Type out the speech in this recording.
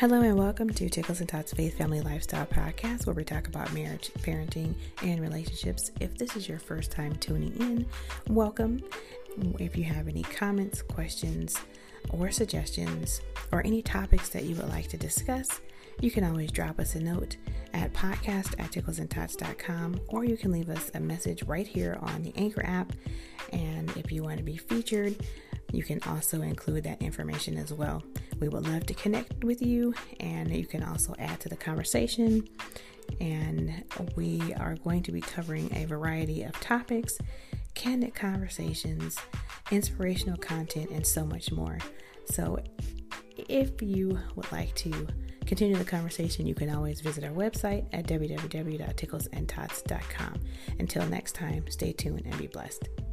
Hello and welcome to Tickles and Tots Faith Family Lifestyle Podcast, where we talk about marriage, parenting, and relationships. If this is your first time tuning in, welcome. If you have any comments, questions, or suggestions, or any topics that you would like to discuss, you can always drop us a note at podcast@ticklesandtots.com, or you can leave us a message right here on the Anchor app. And if you want to be featured, you can also include that information as well. We would love to connect with you, and you can also add to the conversation. And we are going to be covering a variety of topics, candid conversations, inspirational content, and so much more. So if you would like to continue the conversation, you can always visit our website at www.ticklesandtots.com. Until next time, stay tuned and be blessed.